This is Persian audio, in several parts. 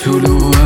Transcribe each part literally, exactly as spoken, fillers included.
طلوعه،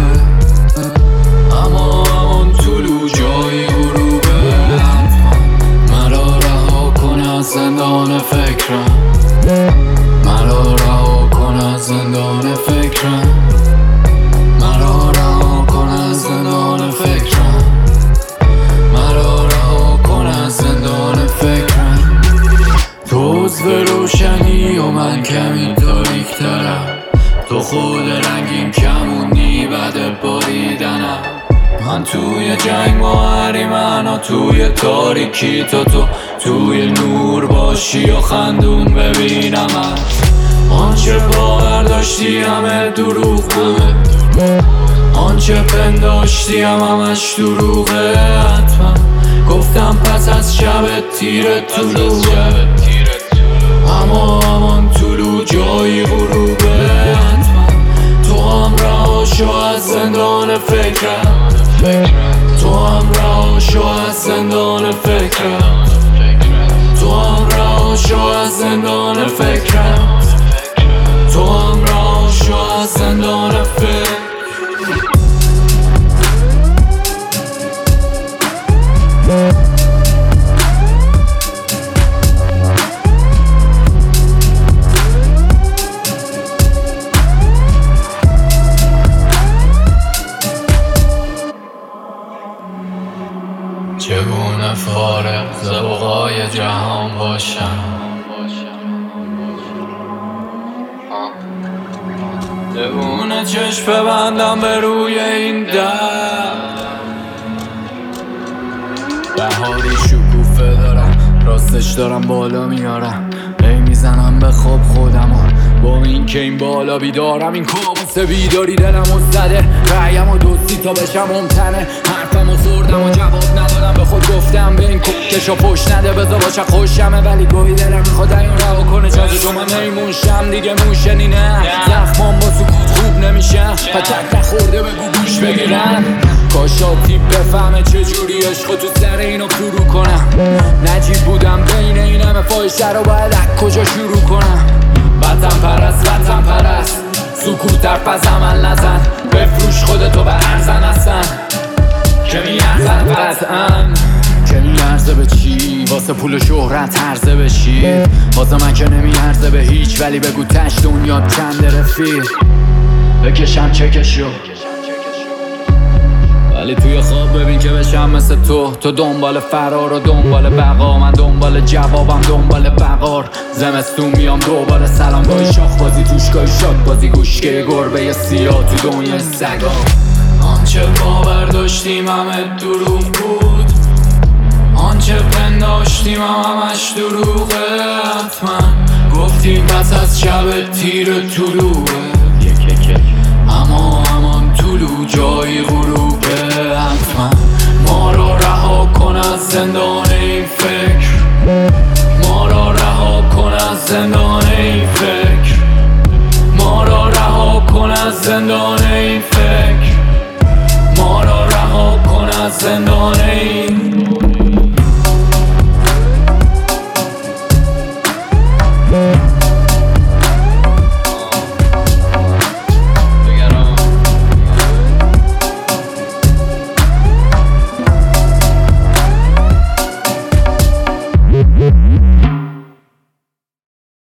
اما همون طلوع جای غروبه. مرا رها کن از زندان فکرم، مرا رها کن از زندان فکرم، مرا رها کن از زندان فکرم، مرا رها کن از زندان فکرم. تو عضو روشنی و من کمی تاریک‌ترم، تو خود رنگین کمونی بعد باریدنم. من توی جنگ ماهری، من توی تاریکی، تو تو توی نور باشی و خندون ببینمت. آنچه باور داشتی همه دروغ بود، آنچه پنداشتی هم همش دروغه. حتما گفتم پس از شب تیره طلوعه، اما همان طلوع جای غروبه. حتما تو هم رها شو از زندان فکرم، تو هم رها شو از زندان فکرم، تو هم رها شو از زندان فکرم، تو هم رها شو از زندان فکرم. چگونه فارغ ز بقای جهان باشم، چگونه چشم ببندم به روی این در. بهاری شکوفه دارم، راستش دارم بالا میارم، هی میزنم به خواب خودمو با این که این بالا بیدارم. این کابوس بیداری دلمو زده، رأیم و دوستی تا بشم ممتنه. حرفمو خوردم و جواب ندادم، به خود گفتم به این کشو پشت نده، بذار باشه خوشمه. ولی گوهی دلم میخواد این رها کنه، چازه تو من نیمونشم دیگه موشنی نه. زخمام با سکوت خوب نمیشه، پتک نخورده بگو گوش بگیرم. کاشاتی بفهمه چجوری عشقو تو سر اینو فرو کنم. نجیب بودم بین این همه فاحشه رو باید از کجا شروع کنم. وطن پرست وطن پرست، سکوت حرف از عمل نزن. بفروش خودتو به ارزن هستن که میارزن قطعا، که میارزه به چی؟ واسه پول و شهرت عرضه بشی. واسه من که نمیارزه به هیچ، ولی بگو تش دنیا چند رفیق بکشم چکشو. ولی توی خواب ببین که بشم مثل تو، تو دنبال فرار و دنبال بقا، من دنبال جوابم دنبال بقار. زمستون میام دوباره سلام گاهی شاخ بازی توش گاهی شاک بازی، گوشگه گربه سیاه تو دنیا سگا. آنچه باور داشتیم همه دروغ بود، آنچه پنداشتیم هم همش دروغه. حتما گفتیم پس از شب تیره طلوعه، اما همان طلوع جای غروبه. حتما ما را رها کن از زندان این فکر، ما را رها کن از زندان این فکر، ما را رها کن از زندان این فکر، ما را رها کن از زندان این